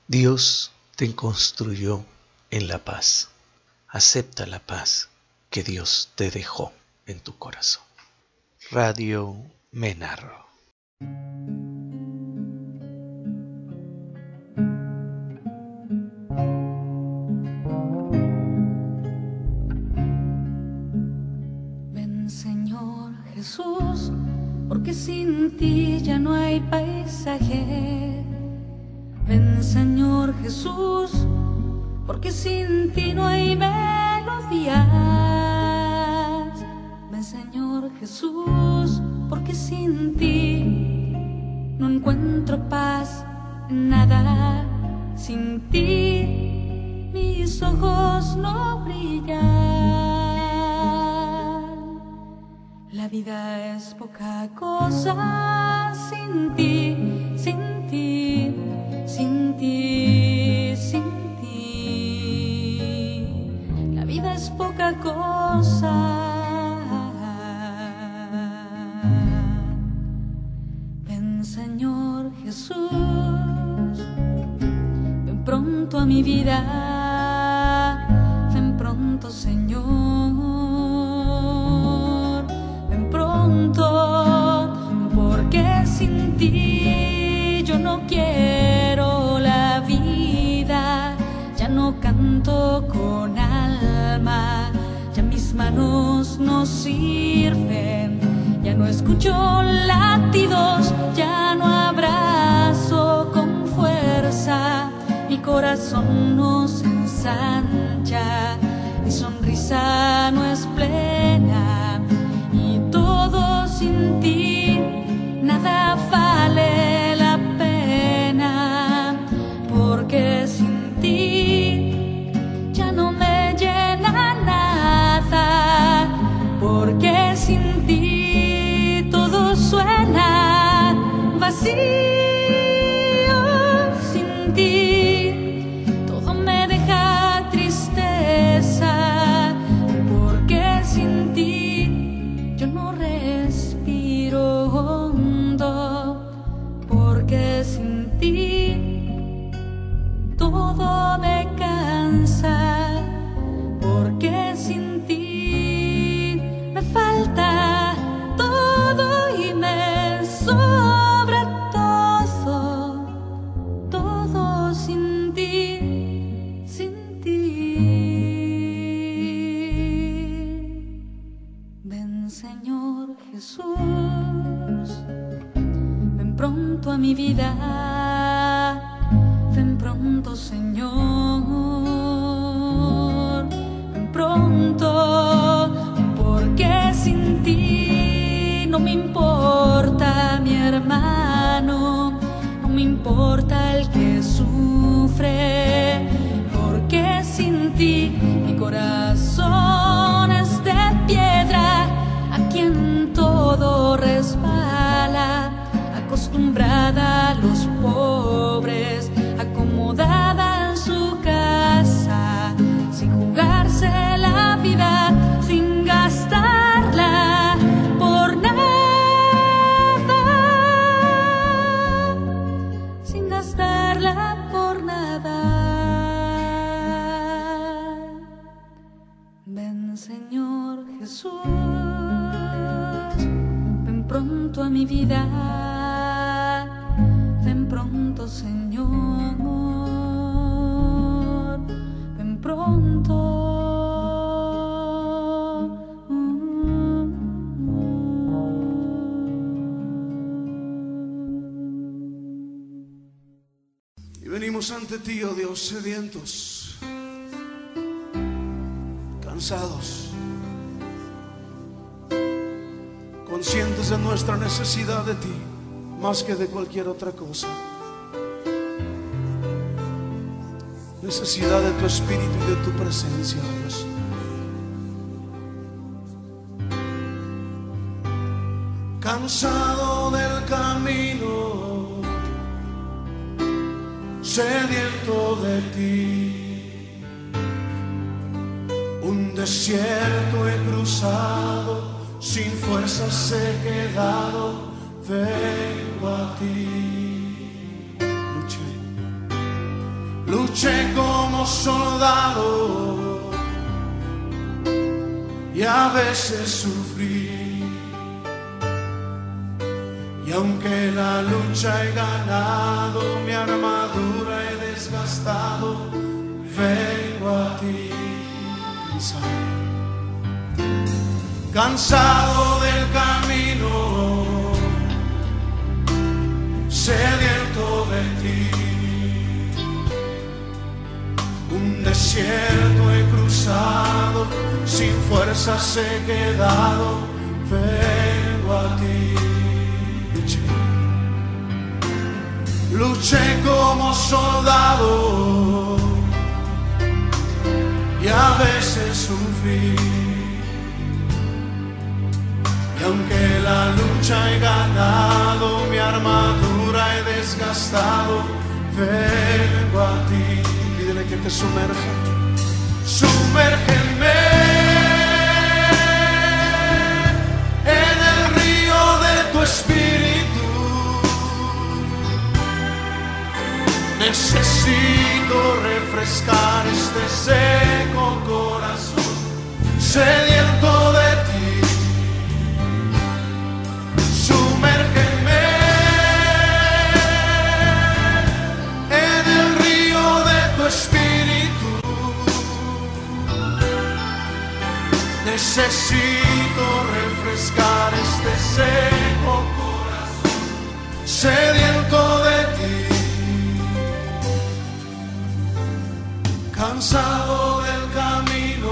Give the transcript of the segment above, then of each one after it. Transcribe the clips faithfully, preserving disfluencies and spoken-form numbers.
Dios te construyó en la paz. Acepta la paz que Dios te dejó en tu corazón. Radio Menarro. Ven, Señor Jesús, porque sin ti ya no hay paisaje. Ven, Señor Jesús, porque sin ti no hay melodías. Ven, Señor Jesús, porque sin ti no encuentro paz en nada. Sin ti mis ojos no brillan. La vida es poca cosa sin ti, sin ti, sin ti, sin ti. La vida es poca cosa. Ven, Señor Jesús, ven pronto a mi vida, ven pronto, Señor, ven pronto, porque sin ti yo no quiero la vida. Ya no canto con alma, ya mis manos no sirven, ya no escucho latidos, ya no abrazo con fuerza. Mi corazón no se ensancha, mi sonrisa no es plena, y todo sin ti, nada vale la pena, porque sin ti ya no me llena nada, porque sin ti todo suena vacío. Sin ti todo me deja tristeza, porque sin ti yo no respiro hondo, porque sin ti todo me cansa, porque sin ti me falta todo y me sobra todo, todo sin ti, sin ti. Ven, Señor Jesús, ven pronto a mi vida, ven pronto, Señor, ven pronto, porque sin ti no me importa mi hermano, no me importa el que sufre, porque sin ti mi corazón es de piedra, a quien todo resbala, acostumbrada a los pobres, acomodada en su casa, sin jugarse la vida, sin gastarla por nada, sin gastarla por nada. Ven, Señor Jesús, ven pronto a mi vida, ven pronto, Señor, ven pronto. Y venimos ante ti, oh Dios, sedientos, cansados, conscientes de nuestra necesidad de ti más que de cualquier otra cosa. Necesidad de tu espíritu y de tu presencia, oh Dios. Cansado del camino, sediento de ti, un desierto he cruzado, sin fuerzas he quedado, vengo a ti. Luché luché como soldado y a veces sufrí. Y aunque la lucha he ganado, mi armadura he desgastado, vengo a ti cansado, cansado del camino, sediento de ti. Un desierto he cruzado, sin fuerzas he quedado, vengo a ti. Luché, luché como soldado y a veces sufrí. Y aunque la lucha he ganado, mi armadura he desgastado, vengo a ti. Pídele que te sumerja. Sumérgeme en el río de tu espíritu. Necesito refrescar este seco corazón, sediento de ti. Sumérgeme en el río de tu espíritu. Necesito refrescar este seco corazón, sediento de ti. Cansado del camino,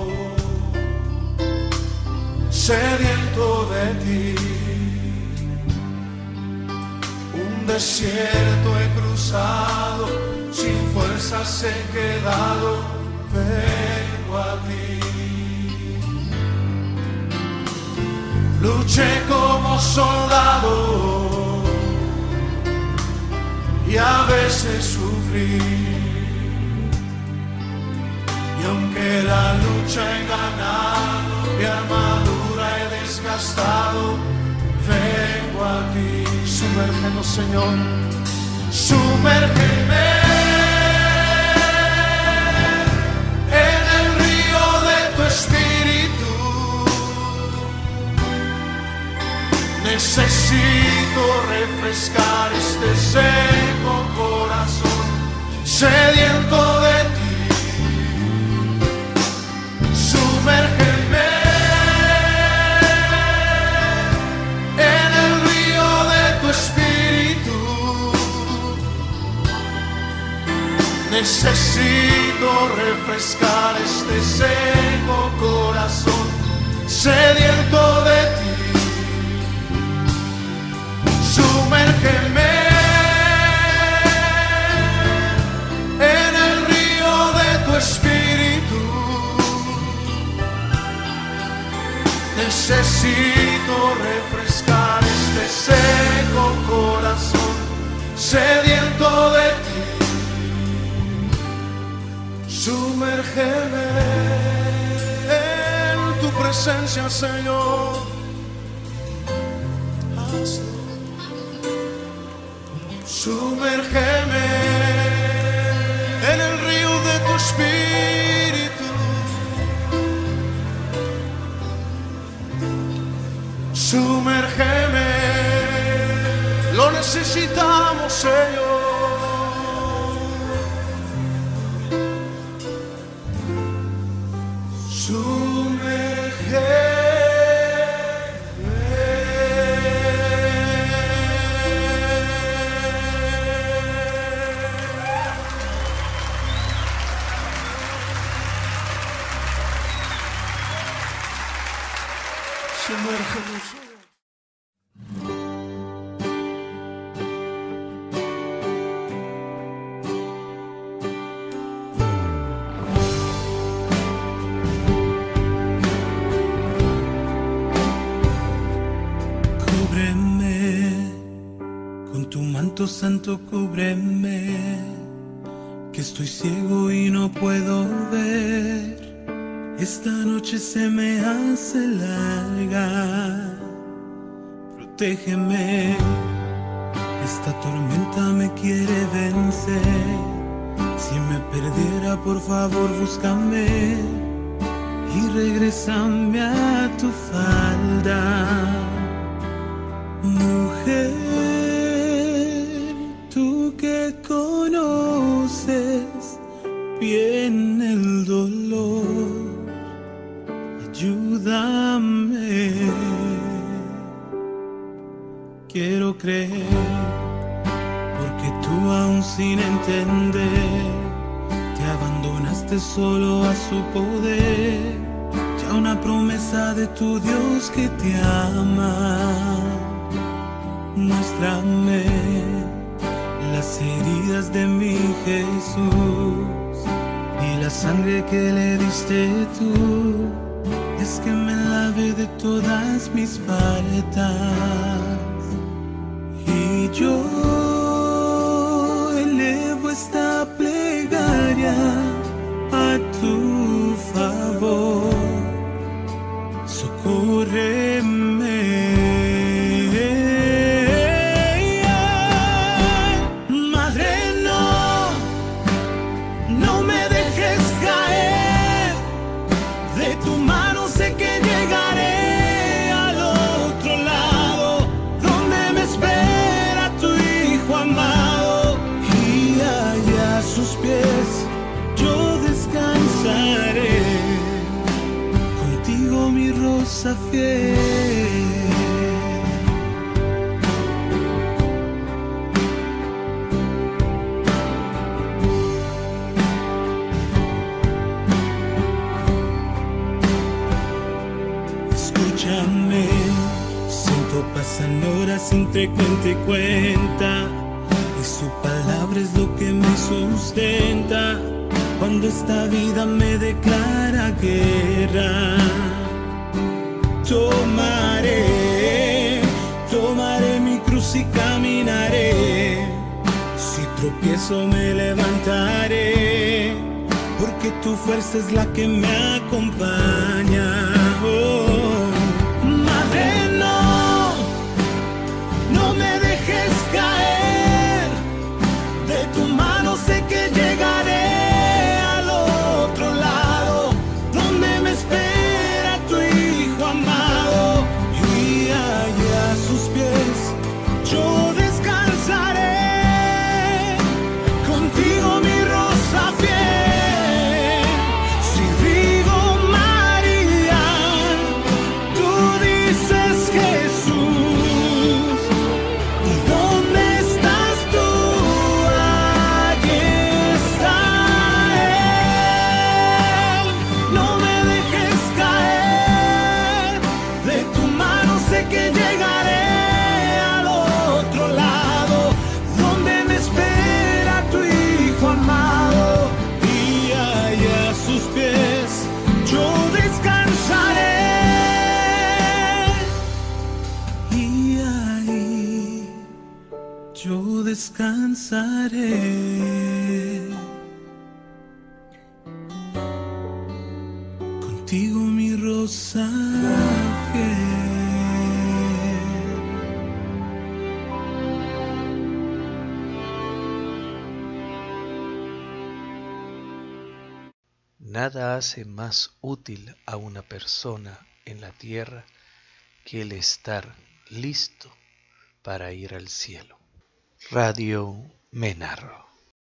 sediento de ti. Un desierto he cruzado, sin fuerzas he quedado, vengo a ti. Luché como soldado y a veces sufrí. Y aunque la lucha he ganado, mi armadura he desgastado, vengo a ti. Sumérgenos, Señor, sumérgeme en el río de tu espíritu. Necesito refrescar este seco corazón, sediento de ti. Sumérgeme en el río de tu espíritu. Necesito refrescar este seco corazón, sediento de ti. Sumérgeme en el río de tu espíritu. Necesito refrescar este seco corazón, sediento de ti. Sumérgeme en tu presencia, Señor. Hazlo. Sumérgeme en el río de tu espíritu. Sumérgeme, lo necesitamos, Señor. Sumérgeme. Sumérgenos. Santo, cúbreme, que estoy ciego y no puedo ver. Esta noche se me hace larga. Protégeme, esta tormenta me quiere vencer. Si perdiera, por favor búscame y regrésame a tu falda. Mujer, tú que conoces bien el dolor, ayúdame. Quiero creer, porque tú aún sin entender te abandonaste solo a su poder. Ya una promesa de tu Dios que te ama. Muéstrame las heridas de mi Jesús y la sangre que le diste tú. Es que me lave de todas mis faltas. Y yo elevo esta plegaria a tu favor. Socórreme. Madre, no, no me dejes caer. De tu mano sé que llegaré al otro lado, donde me espera tu Hijo amado. Y allá a sus pies yo descansaré. Contigo mi rosa fiel. Escúchame, siento pasan horas entre cuenta y cuenta, y su palabra es lo que me sustenta. Cuando esta vida me declara guerra, tomaré, tomaré mi cruz y caminaré. Si tropiezo me levantaré, porque tu fuerza es la que me acompaña. Oh, Madre, no, no me dejes caer. De tu mano sé que llegaré al otro lado, donde me espera tu Hijo amado. Y allá a sus pies yo descansaré. Contigo mi rosa fiel. Si digo María, tú dices Jesús. ¿Y dónde estás tú? Allí está Él. No me dejes caer. De tu mano sé que llegaré al otro lado, donde me espera tu Hijo amado. Y allá a sus pies yo descansaré. Y ahí yo descansaré. Contigo mi rosa fiel. Nada hace más útil a una persona en la tierra que el estar listo para ir al cielo. Radio Menarro.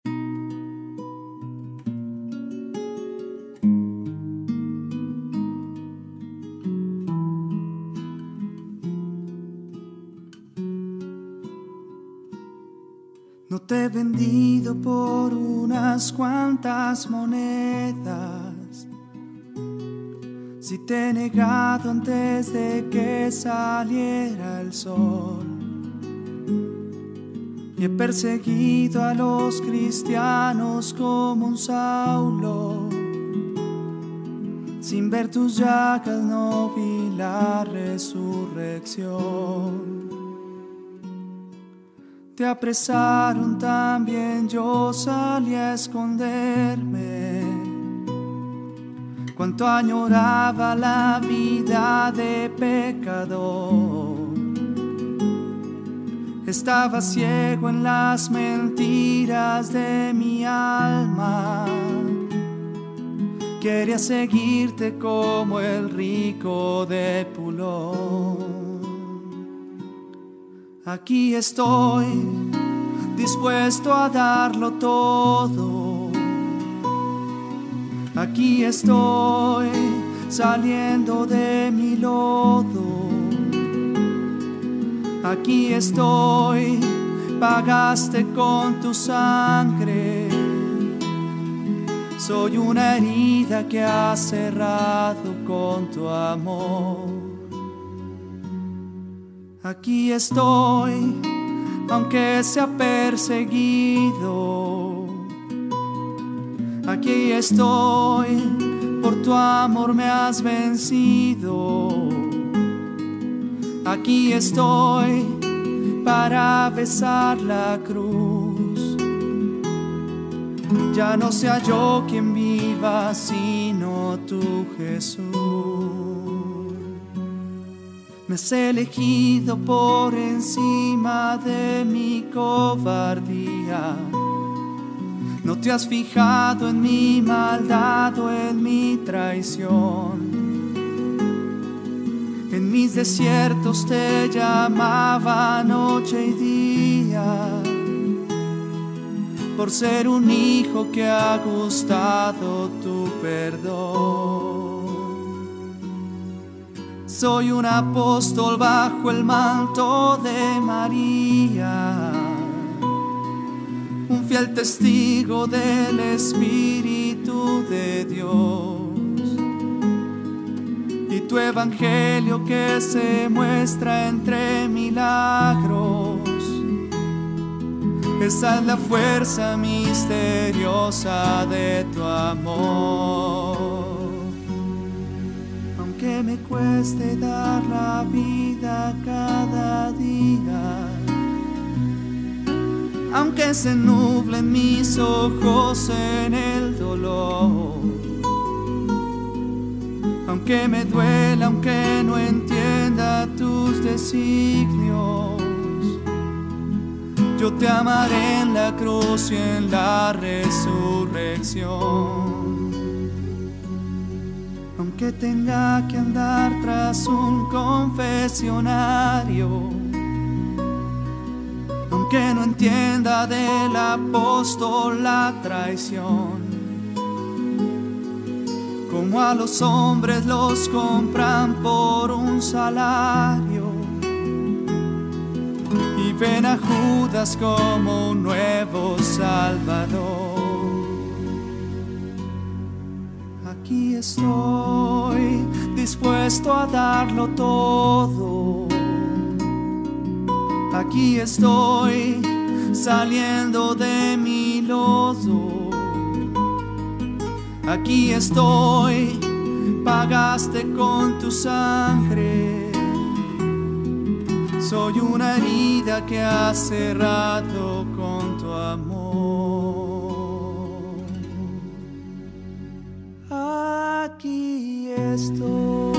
No te he vendido por unas cuantas monedas, si te he negado antes de que saliera el sol, y he perseguido a los cristianos como un Saulo, sin ver tus llagas no vi la resurrección. Te apresaron también, yo salí a esconderme. Cuánto añoraba la vida de pecador. Estaba ciego en las mentiras de mi alma. quería seguirte como el rico de Pulón. Aquí estoy, dispuesto a darlo todo. Aquí estoy, saliendo de mi lodo. Aquí estoy, pagaste con tu sangre. Soy una herida que has cerrado con tu amor. Aquí estoy, aunque sea perseguido. Aquí estoy, por tu amor me has vencido. Aquí estoy, para besar la cruz. Ya no sea yo quien viva, sino tú, Jesús. Me has elegido por encima de mi cobardía. No te has fijado en mi maldad o en mi traición. En mis desiertos te llamaba noche y día, por ser un hijo que ha gustado tu perdón. Soy un apóstol bajo el manto de María, un fiel testigo del Espíritu de Dios. Y tu evangelio que se muestra entre milagros, esa es la fuerza misteriosa de tu amor. Aunque me cueste dar la vida cada día, aunque se nublen mis ojos en el dolor, aunque me duela, aunque no entienda tus designios, yo te amaré en la cruz y en la resurrección. Aunque tenga que andar tras un confesionario, aunque no entienda del apóstol la traición, como a los hombres los compran por un salario y ven a Judas como un nuevo Salvador. Aquí estoy, dispuesto a darlo todo. Aquí estoy, saliendo de mi lodo. Aquí estoy, pagaste con tu sangre. Soy una herida que has cerrado con tu amor. Aquí estoy.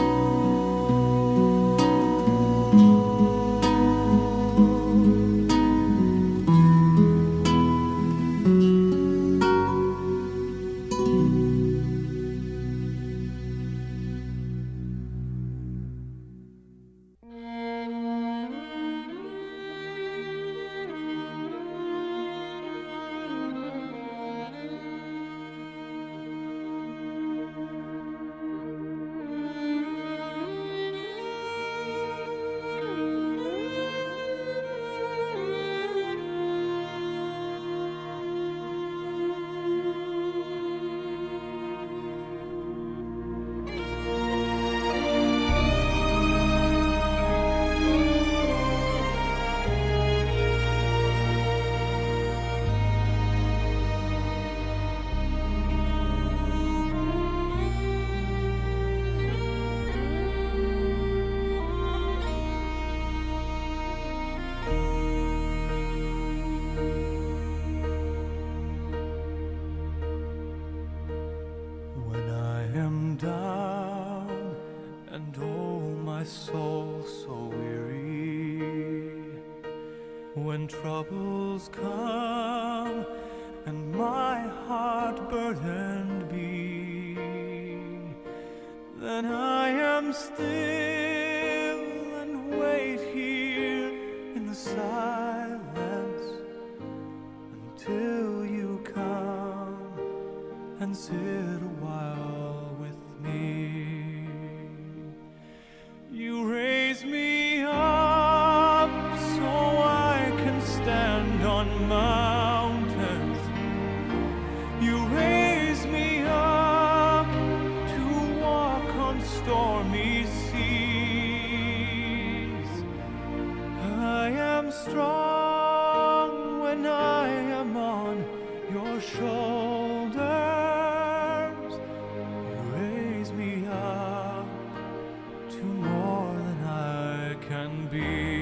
When troubles come and my heart burdened be, am still and wait here in the silence until you come and sit a while with me. You raise me up so I can stand on mountains. You raise me up to walk on stormy seas. I am strong when I am on your shoulders. You raise me up to more than I can be.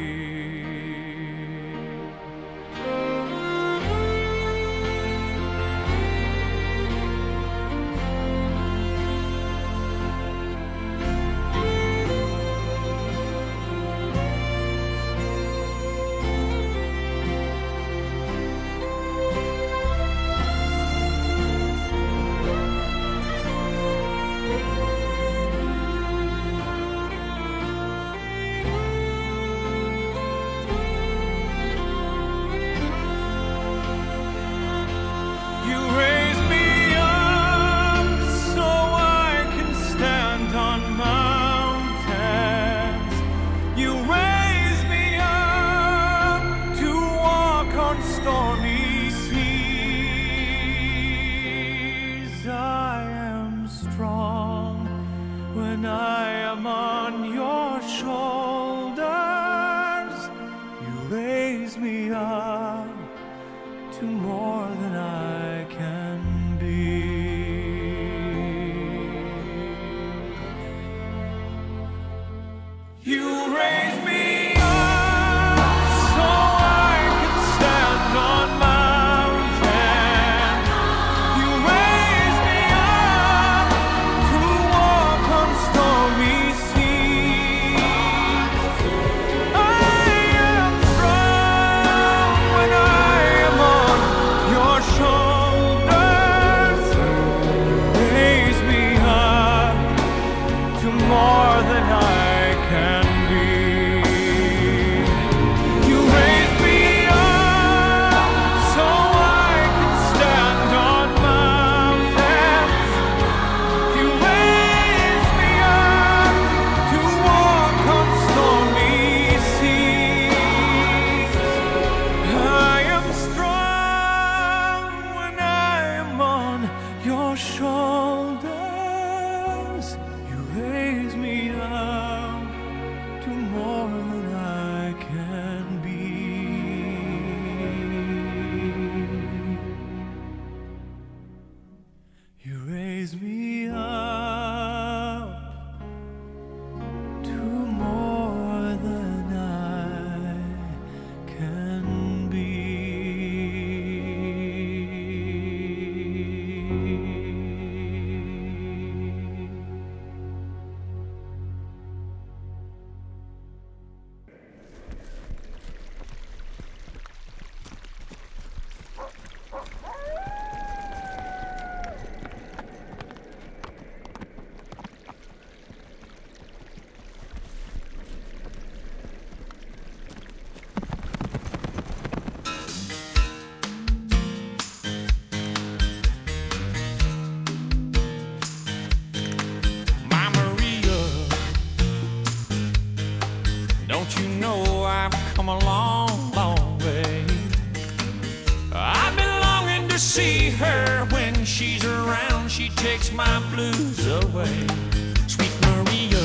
Takes my blues away, sweet Maria.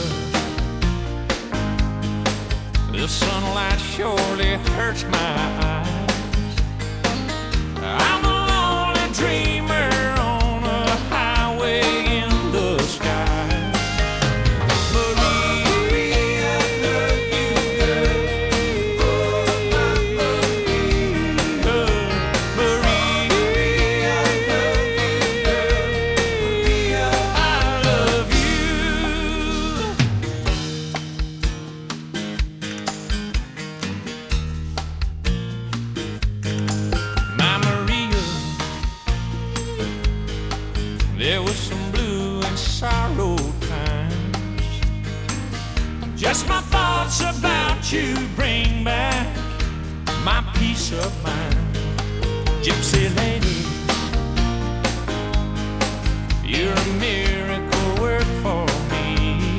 The sunlight surely hurts my eyes. I'm a lonely dreamer on a highway in the sky. Maria, I love you, girl. Oh, my Maria. Maria, I love you, girl. I love you. My Maria, there was some blue and sorrow times. Just my thoughts about you bring back my peace of mind. Gypsy lady, you're a miracle work for me.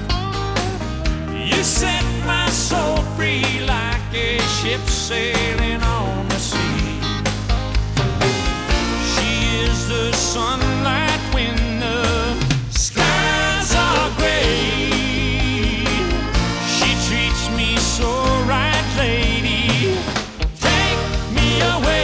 You set my soul free like a ship sailing on the sea. She is the sunlight when the skies are gray. She treats me so right, lady. Take me away.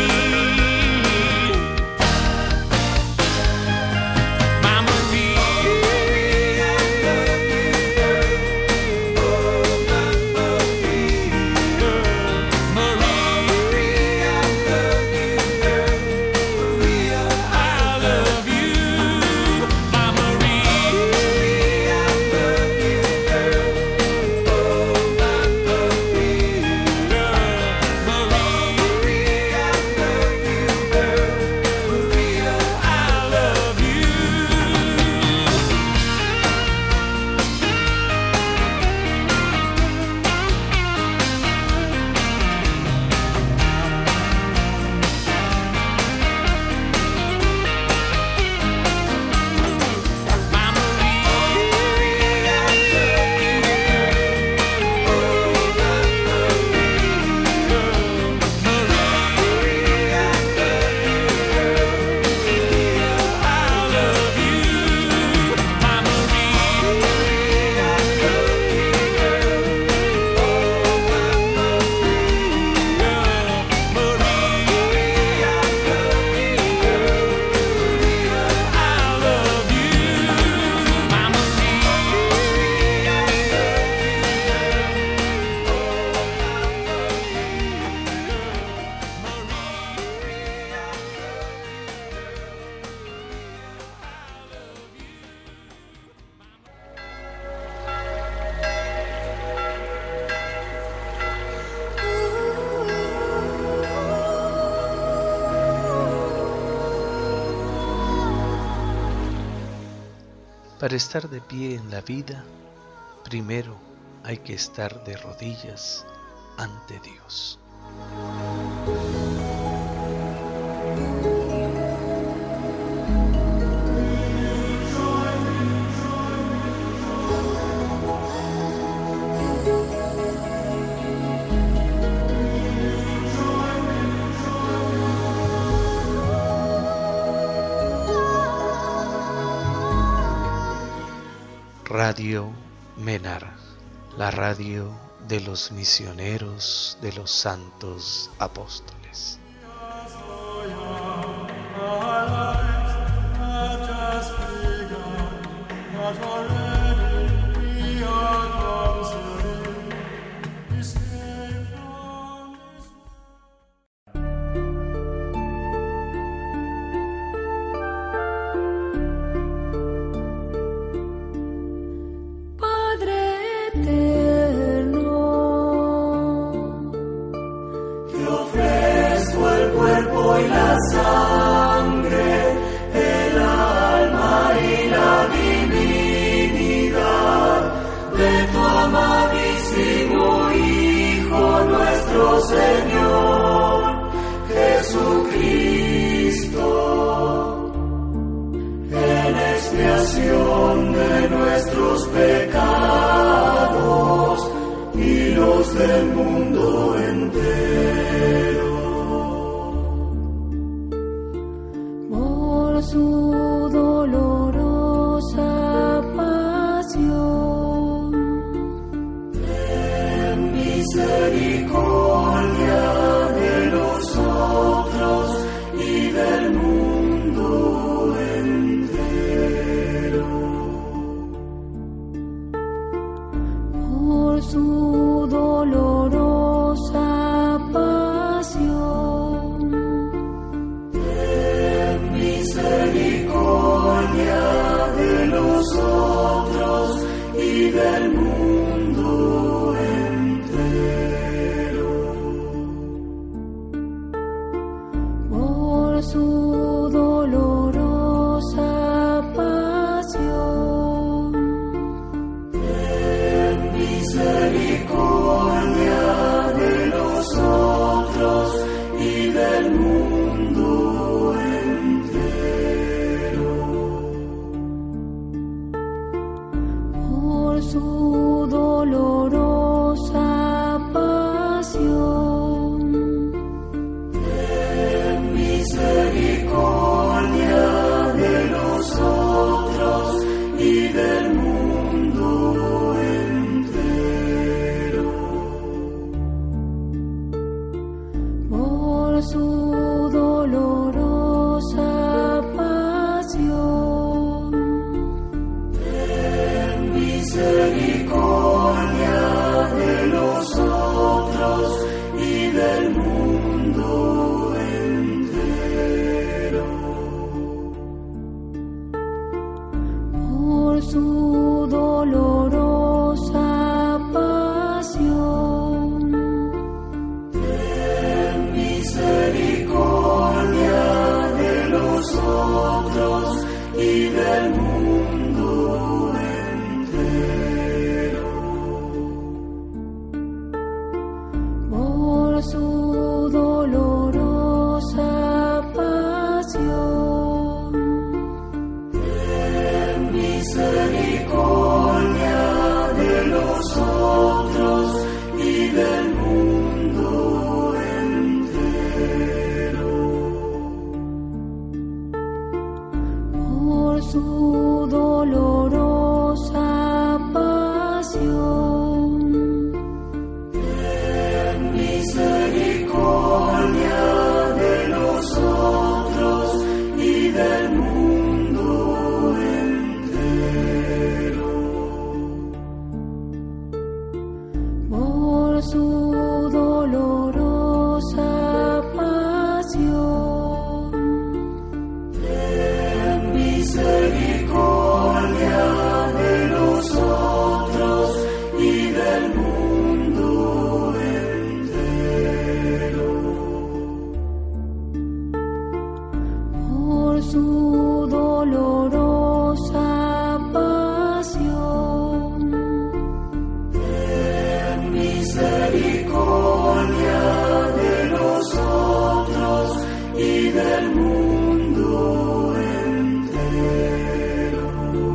Para estar de pie en la vida, primero hay que estar de rodillas ante Dios. Radio Menar, la radio de los misioneros de los santos apóstoles. Señor Jesucristo, en expiación de nuestros pecados y los del mundo entero. Por su dolorosa pasión, ten misericordia de nosotros y del mundo entero. por su dolorosa pasión, ten misericordia de nosotros y del mundo entero. por su dolorosa pasión, Ten su dolorosa pasión. Ten misericordia de los otros y del mundo entero. Por su dolorosa pasión. Ten misericordia de los otros y del mundo entero. Por su dolorosa pasión. Ten misericordia de los otros y del mundo entero. Por su dolorosa pasión. Ten misericordia de los otros y del mundo entero. Por su dolorosa pasión. Ten misericordia de los otros y del mundo entero.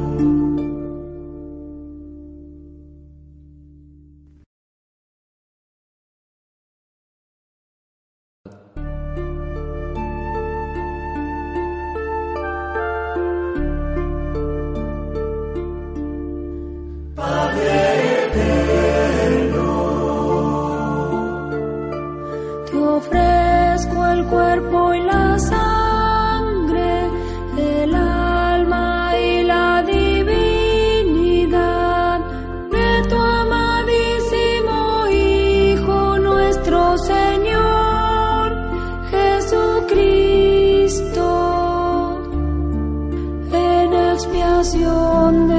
Te ofrezco el cuerpo y la sangre, el alma y la divinidad de tu amadísimo Hijo, nuestro Señor Jesucristo, en expiación de